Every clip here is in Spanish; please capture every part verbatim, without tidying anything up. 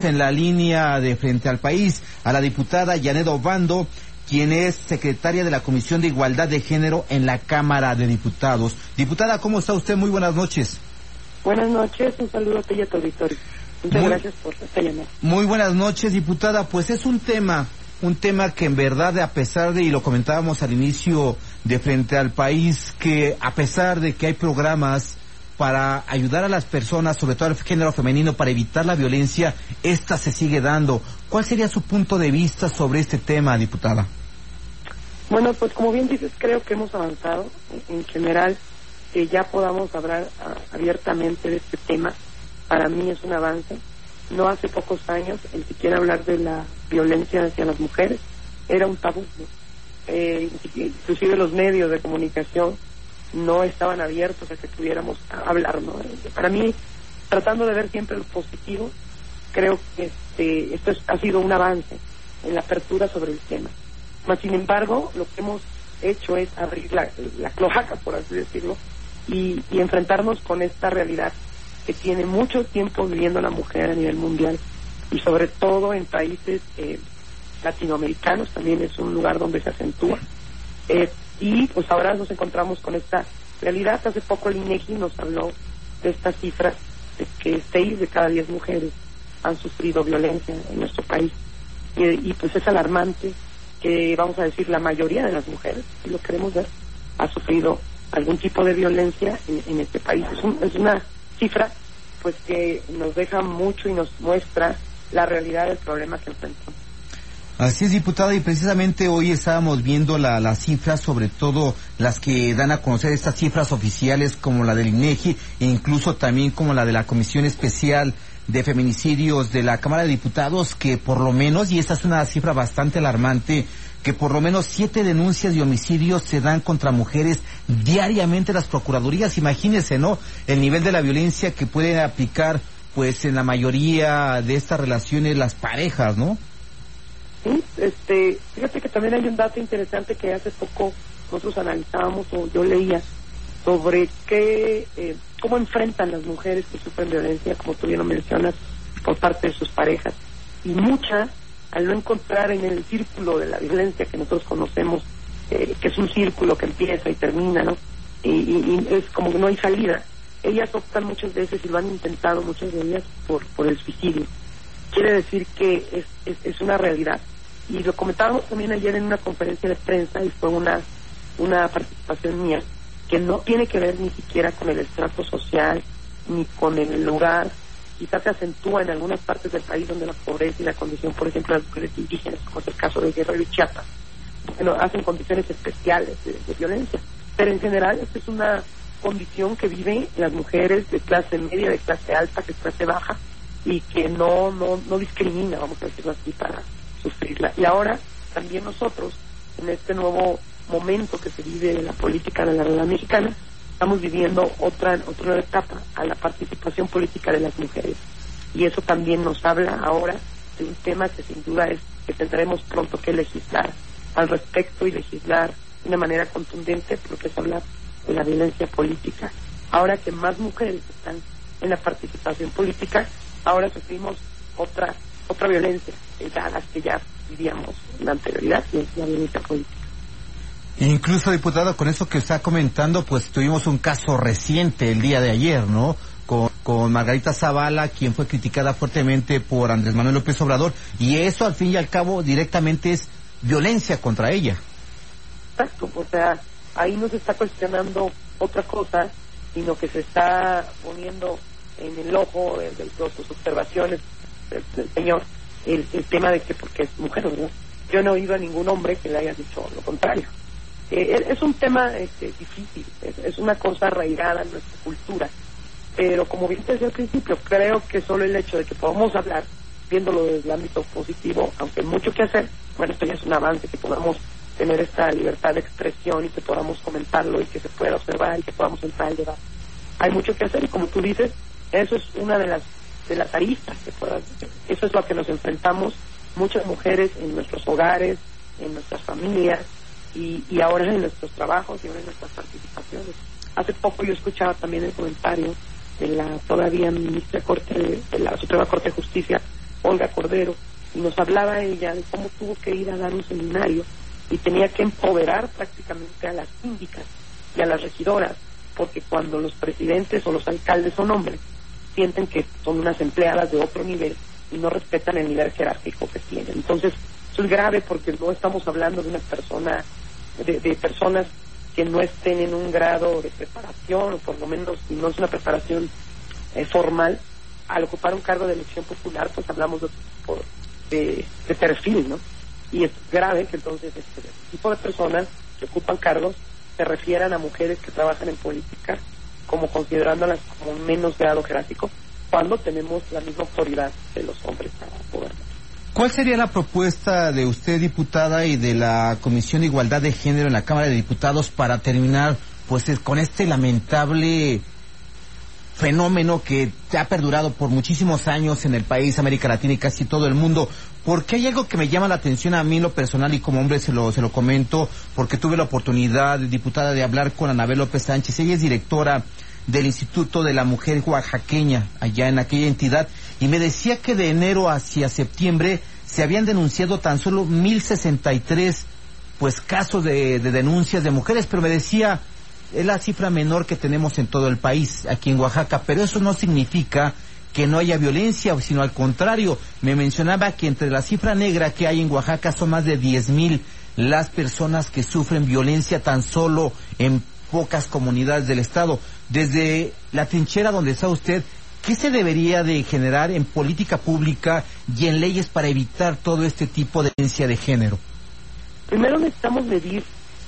En la línea de Frente al País a la diputada Janet Obando, quien es secretaria de la Comisión de Igualdad de Género en la Cámara de Diputados. Diputada, ¿cómo está usted? Muy buenas noches. Buenas noches, un saludo a ti y a tu auditorio. Muchas muy, gracias por esta llamada. Muy buenas noches, diputada. Pues es un tema, un tema que en verdad, a pesar de, y lo comentábamos al inicio de Frente al País, que a pesar de que hay programas para ayudar a las personas, sobre todo al género femenino, para evitar la violencia, esta se sigue dando. ¿Cuál sería su punto de vista sobre este tema, diputada? Bueno, pues como bien dices, creo que hemos avanzado en general, que ya podamos hablar a, abiertamente de este tema. Para mí es un avance. No hace pocos años, el siquiera hablar de la violencia hacia las mujeres era un tabú, ¿no? Eh, inclusive los medios de comunicación no estaban abiertos a que pudiéramos hablar, ¿no? Para mí, tratando de ver siempre lo positivo, creo que este, esto es, ha sido un avance en la apertura sobre el tema. Mas, sin embargo, lo que hemos hecho es abrir la, la cloaca, por así decirlo, y, y enfrentarnos con esta realidad que tiene mucho tiempo viviendo la mujer a nivel mundial, y sobre todo en países eh, latinoamericanos, también es un lugar donde se acentúa. Eh, y pues ahora nos encontramos con esta realidad. Hace poco el INEGI nos habló de esta cifra de que seis de cada diez mujeres han sufrido violencia en nuestro país, y, y pues es alarmante que, vamos a decir, la mayoría de las mujeres, si lo queremos ver, ha sufrido algún tipo de violencia en, en este país. Es, un, es una cifra pues que nos deja mucho y nos muestra la realidad del problema que enfrentamos. Así es, diputada, y precisamente hoy estábamos viendo la, las cifras, sobre todo las que dan a conocer estas cifras oficiales como la del INEGI e incluso también como la de la Comisión Especial de Feminicidios de la Cámara de Diputados, que por lo menos, y esta es una cifra bastante alarmante, que por lo menos siete denuncias de homicidios se dan contra mujeres diariamente en las procuradurías. Imagínense, ¿no?, el nivel de la violencia que pueden aplicar, pues, en la mayoría de estas relaciones las parejas, ¿no? Sí, este, fíjate que también hay un dato interesante que hace poco nosotros analizábamos, o yo leía, sobre qué, eh, cómo enfrentan las mujeres que sufren violencia, como tú bien lo mencionas, por parte de sus parejas. Y muchas, al no encontrar en el círculo de la violencia que nosotros conocemos, eh, que es un círculo que empieza y termina, ¿no? Y, y, y es como que no hay salida. Ellas optan muchas veces, y lo han intentado muchas de ellas, por, por el suicidio. Quiere decir que es, es, es una realidad. Y lo comentábamos también ayer en una conferencia de prensa, y fue una, una participación mía, que no tiene que ver ni siquiera con el estrato social, ni con el lugar. Quizás se acentúa en algunas partes del país donde la pobreza y la condición, por ejemplo, de las mujeres indígenas, como es el caso de Guerrero y Chiapas, bueno, hacen condiciones especiales de, de violencia. Pero en general, esta es una condición que viven las mujeres de clase media, de clase alta, de clase baja, y que no, no, no discrimina, vamos a decirlo así, para sufrirla. Y ahora también nosotros, en este nuevo momento que se vive en la política de la realidad mexicana, estamos viviendo otra otra nueva etapa a la participación política de las mujeres. Y eso también nos habla ahora de un tema que sin duda es que tendremos pronto que legislar al respecto, y legislar de una manera contundente, porque es hablar de la violencia política. Ahora que más mujeres están en la participación política, ahora sufrimos otra otra violencia, a las que ya vivíamos en la anterioridad, y es la violencia política. Incluso, diputada, con eso que está comentando, pues tuvimos un caso reciente el día de ayer, ¿no?, con, con Margarita Zavala, quien fue criticada fuertemente por Andrés Manuel López Obrador, y eso al fin y al cabo directamente es violencia contra ella. Exacto, o sea, ahí no se está cuestionando otra cosa, sino que se está poniendo en el ojo de, de, de sus observaciones del, del señor el, el tema de que porque es mujer, ¿verdad? Yo no he oído a ningún hombre que le haya dicho lo contrario. Eh, es un tema este, difícil, es, es una cosa arraigada en nuestra cultura, pero como bien te decía al principio, creo que solo el hecho de que podamos hablar, viéndolo desde el ámbito positivo, aunque hay mucho que hacer, bueno, esto ya es un avance, que podamos tener esta libertad de expresión y que podamos comentarlo y que se pueda observar y que podamos entrar al debate. Hay mucho que hacer, y como tú dices, eso es una de las de las aristas que puedas hacer. Eso es lo que nos enfrentamos muchas mujeres en nuestros hogares, en nuestras familias, y, y ahora en nuestros trabajos y ahora en nuestras participaciones. Hace poco yo escuchaba también el comentario de la todavía ministra Corte de, de la Suprema Corte de Justicia, Olga Cordero, y nos hablaba ella de cómo tuvo que ir a dar un seminario y tenía que empoderar prácticamente a las síndicas y a las regidoras, porque cuando los presidentes o los alcaldes son hombres, sienten que son unas empleadas de otro nivel y no respetan el nivel jerárquico que tienen. Entonces, eso es grave porque no estamos hablando de una persona, de, de personas que no estén en un grado de preparación, o por lo menos si no es una preparación eh, formal. Al ocupar un cargo de elección popular, pues hablamos de otro tipo de, de perfil, ¿no? Y es grave que entonces este tipo de personas que ocupan cargos se refieran a mujeres que trabajan en política como considerándolas como menos grado jerárquico, cuando tenemos la misma autoridad de los hombres para gobernar. ¿Cuál sería la propuesta de usted, diputada, y de la Comisión de Igualdad de Género en la Cámara de Diputados para terminar pues con este lamentable fenómeno que ha perdurado por muchísimos años en el país, América Latina y casi todo el mundo? Porque hay algo que me llama la atención a mí en lo personal, y como hombre se lo se lo comento, porque tuve la oportunidad, diputada, de hablar con Anabel López Sánchez. Ella es directora del Instituto de la Mujer Oaxaqueña, allá en aquella entidad, y me decía que de enero hacia septiembre se habían denunciado tan solo mil sesenta y tres pues casos de, de denuncias de mujeres, pero me decía, es la cifra menor que tenemos en todo el país, aquí en Oaxaca, pero eso no significa que no haya violencia, sino al contrario. Me mencionaba que entre la cifra negra que hay en Oaxaca son más de diez mil las personas que sufren violencia tan solo en pocas comunidades del estado. Desde la trinchera donde está usted, ¿qué se debería de generar en política pública y en leyes para evitar todo este tipo de violencia de género? Primero necesitamos medir.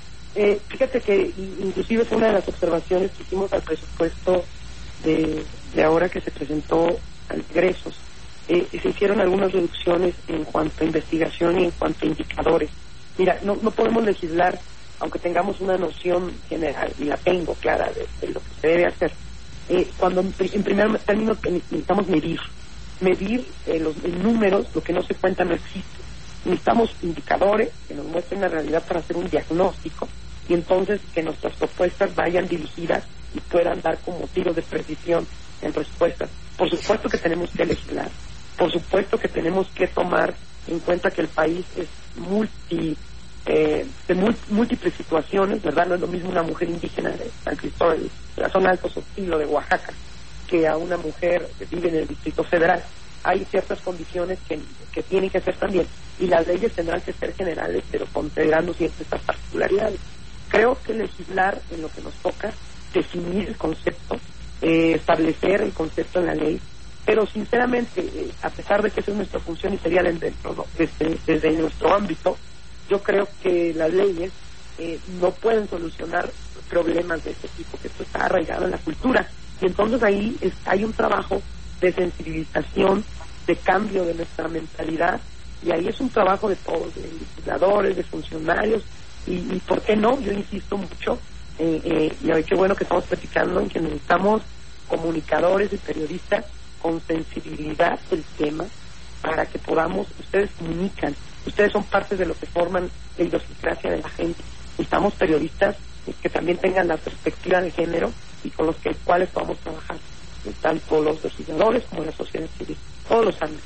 Eh, fíjate que inclusive fue una de las observaciones que hicimos al presupuesto de, de ahora que se presentó a ingresos. Eh, se hicieron algunas reducciones en cuanto a investigación y en cuanto a indicadores. Mira, no, no podemos legislar aunque tengamos una noción general, y la tengo clara de, de lo que se debe hacer. Eh, cuando en primer término necesitamos medir, medir eh, los en números, lo que no se cuenta no existe. Necesitamos indicadores que nos muestren la realidad para hacer un diagnóstico, y entonces que nuestras propuestas vayan dirigidas y puedan dar como tiros de precisión en respuestas. Por supuesto que tenemos que legislar, por supuesto que tenemos que tomar en cuenta que el país es multi eh, de múltiples situaciones, ¿verdad? No es lo mismo una mujer indígena de San Cristóbal, de la zona Alto Sotilo de Oaxaca, que a una mujer que vive en el Distrito Federal. Hay ciertas condiciones que, que tienen que ser también, y las leyes tendrán que ser generales, pero considerando siempre estas particularidades. Creo que legislar en lo que nos toca, definir el concepto, eh, establecer el concepto en la ley, pero sinceramente, eh, a pesar de que esa es nuestra función y sería dentro, ¿no? desde, desde nuestro ámbito, yo creo que las leyes eh, no pueden solucionar problemas de este tipo, que esto está arraigado en la cultura, y entonces ahí es, hay un trabajo de sensibilización, de cambio de nuestra mentalidad, y ahí es un trabajo de todos, de legisladores, de funcionarios, y, y ¿por qué no? Yo insisto mucho, eh, eh, y hoy qué bueno que estamos platicando en que necesitamos comunicadores y periodistas con sensibilidad del tema, para que podamos, ustedes comunican, ustedes son parte de lo que forman la idiosincrasia de la gente. Necesitamos periodistas que también tengan la perspectiva de género y con los que cuales podamos trabajar, tanto los legisladores como la sociedad civil, todos los ámbitos.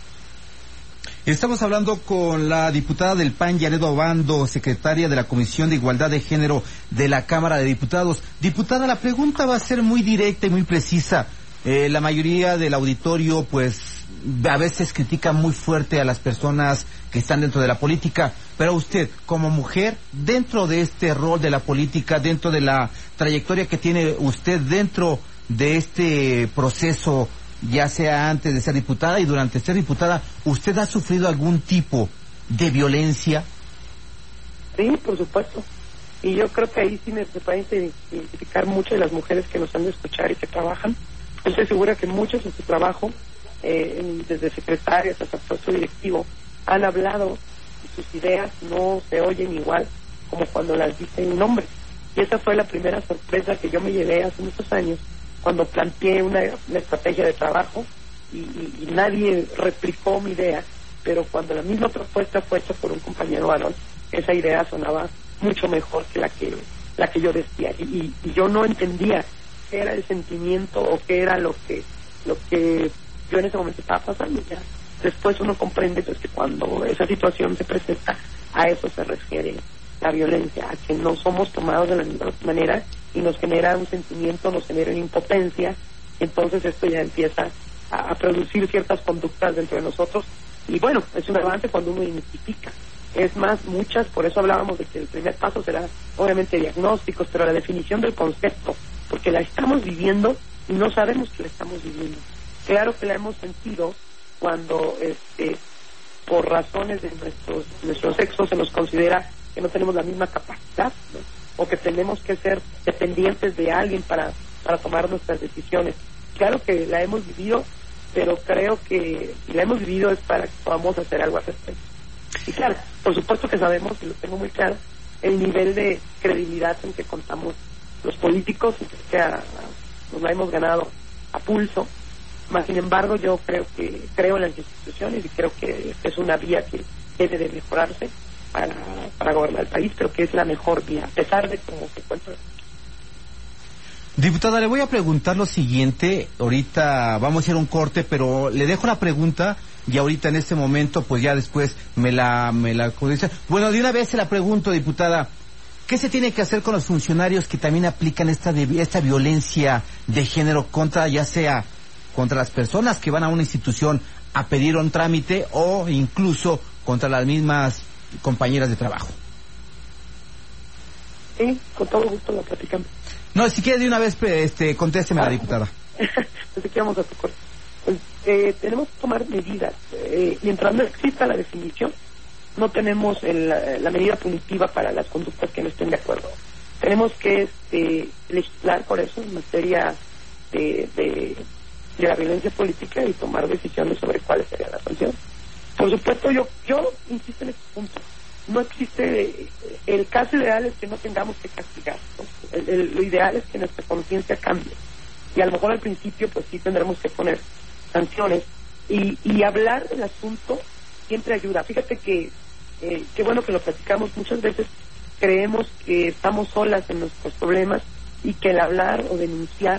Estamos hablando con la diputada del P A N, Yaret Obando, secretaria de la Comisión de Igualdad de Género de la Cámara de Diputados. Diputada, la pregunta va a ser muy directa y muy precisa. Eh, la mayoría del auditorio, pues, a veces critica muy fuerte a las personas que están dentro de la política, pero usted, como mujer, dentro de este rol de la política, dentro de la trayectoria que tiene usted dentro de este proceso, ya sea antes de ser diputada y durante ser diputada, ¿usted ha sufrido algún tipo de violencia? Sí, por supuesto. Y yo creo que ahí sí me, me pueden identificar muchas de las mujeres que nos han de escuchar y que trabajan. Yo estoy segura que muchos en su trabajo, eh, desde secretarias hasta puesto directivo, han hablado y sus ideas no se oyen igual como cuando las dice un hombre. Y esa fue la primera sorpresa que yo me llevé hace muchos años, cuando planteé una, una estrategia de trabajo y, y, y nadie replicó mi idea, pero cuando la misma propuesta fue hecha por un compañero varón, esa idea sonaba mucho mejor que la que la que yo decía, y, y yo no entendía qué era el sentimiento o qué era lo que lo que yo en ese momento estaba pasando. Ya después uno comprende pues que cuando esa situación se presenta, a eso se refiere la violencia, a que no somos tomados de la misma manera y nos genera un sentimiento, nos genera una impotencia, entonces esto ya empieza a, a producir ciertas conductas dentro de nosotros, y bueno, es un avance cuando uno identifica. Es más, muchas, por eso hablábamos de que el primer paso será obviamente diagnósticos, pero la definición del concepto, porque la estamos viviendo y no sabemos que la estamos viviendo. Claro que la hemos sentido cuando este por razones de nuestros nuestro sexo se nos considera que no tenemos la misma capacidad, ¿no? O que tenemos que ser dependientes de alguien para para tomar nuestras decisiones. Claro que la hemos vivido, pero creo que si la hemos vivido es para que podamos hacer algo al respecto. Y claro, por supuesto que sabemos, y lo tengo muy claro, el nivel de credibilidad en que contamos los políticos, y que a, a, nos la hemos ganado a pulso. Más sin embargo, yo creo que creo en las instituciones y creo que es una vía que debe de mejorarse para, para gobernar el país, pero que es la mejor vía, a pesar de cómo se encuentra. Diputada, le voy a preguntar lo siguiente. Ahorita vamos a hacer un corte, pero le dejo la pregunta y ahorita en este momento, pues ya después me la me la bueno, de una vez se la pregunto, diputada. ¿Qué se tiene que hacer con los funcionarios que también aplican esta de, esta violencia de género contra, ya sea contra las personas que van a una institución a pedir un trámite o incluso contra las mismas compañeras de trabajo? Sí, con todo gusto lo platicamos. No, si quiere de una vez, este, contésteme ah, la diputada. Pues aquí vamos a tu corte. Pues, eh, tenemos que tomar medidas. Eh, mientras no exista la definición, no tenemos el, la medida punitiva para las conductas que no estén de acuerdo. Tenemos que este, legislar por eso en materia de, de, de la violencia política y tomar decisiones sobre cuáles serían las sanciones. Por supuesto, yo yo insisto en este punto. No existe, el caso ideal es que no tengamos que castigar, ¿no? El, el, lo ideal es que nuestra conciencia cambie, y a lo mejor al principio pues sí tendremos que poner sanciones, y, y hablar del asunto siempre ayuda. Fíjate que eh, qué bueno que lo platicamos. Muchas veces creemos que estamos solas en nuestros problemas y que el hablar o denunciar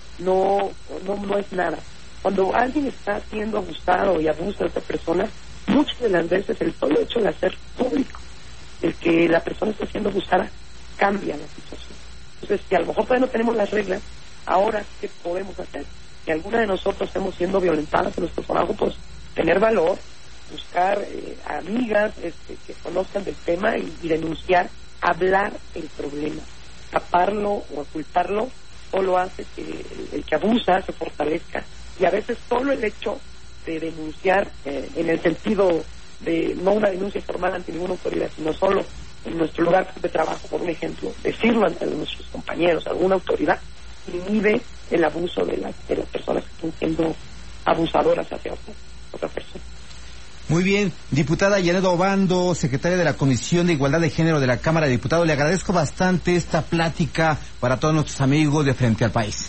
no no, no es nada. Cuando alguien está siendo abusado y abusa de otra persona, muchas de las veces el solo hecho de hacer público el que la persona está siendo abusada cambia la situación. Entonces, si a lo mejor todavía no tenemos las reglas, ahora ¿qué podemos hacer? Si alguna de nosotros estamos siendo violentadas en nuestro trabajo, pues tener valor, buscar eh, amigas este, que conozcan del tema y, y denunciar, hablar el problema. Taparlo o ocultarlo solo hace que el, el que abusa se fortalezca, y a veces solo el hecho de denunciar eh, en el sentido de no una denuncia formal ante ninguna autoridad, sino solo en nuestro lugar de trabajo, por un ejemplo, decirlo ante nuestros compañeros, alguna autoridad, inhibe el abuso de las de las personas que están siendo abusadoras hacia otra, otra persona. Muy bien, diputada Janet Obando, secretaria de la Comisión de Igualdad de Género de la Cámara de Diputados, le agradezco bastante esta plática para todos nuestros amigos de Frente al País.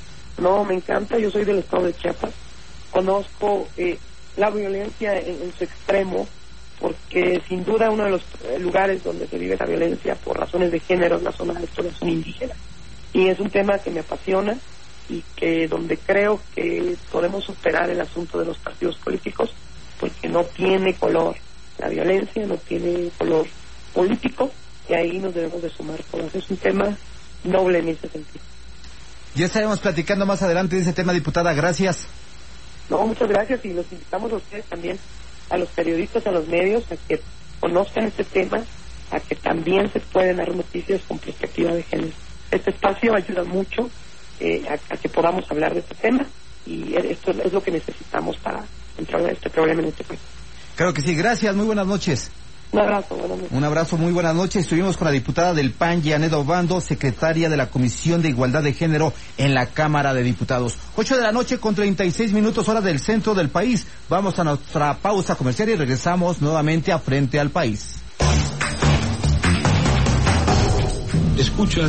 No, me encanta, yo soy del estado de Chiapas, conozco eh, la violencia en, en su extremo, porque sin duda uno de los eh, lugares donde se vive la violencia por razones de género es la zona de la zona indígena, y es un tema que me apasiona y que donde creo que podemos superar el asunto de los partidos políticos, porque no tiene color la violencia, no tiene color político, y ahí nos debemos de sumar todos. Es un tema noble en ese sentido. Ya estaremos platicando más adelante de ese tema, diputada. Gracias. No, muchas gracias, y los invitamos a ustedes también, a los periodistas, a los medios, a que conozcan este tema, a que también se pueden dar noticias con perspectiva de género. Este espacio ayuda mucho eh, a, a que podamos hablar de este tema, y esto es lo que necesitamos para entrar a este problema en este país. Claro que sí, gracias, muy buenas noches. Un abrazo, buenas noches. Un abrazo, muy buenas noches. Estuvimos con la diputada del P A N, Janet Obando, secretaria de la Comisión de Igualdad de Género en la Cámara de Diputados. Ocho de la noche con treinta y seis minutos, hora del centro del país. Vamos a nuestra pausa comercial y regresamos nuevamente a Frente al País. Escucha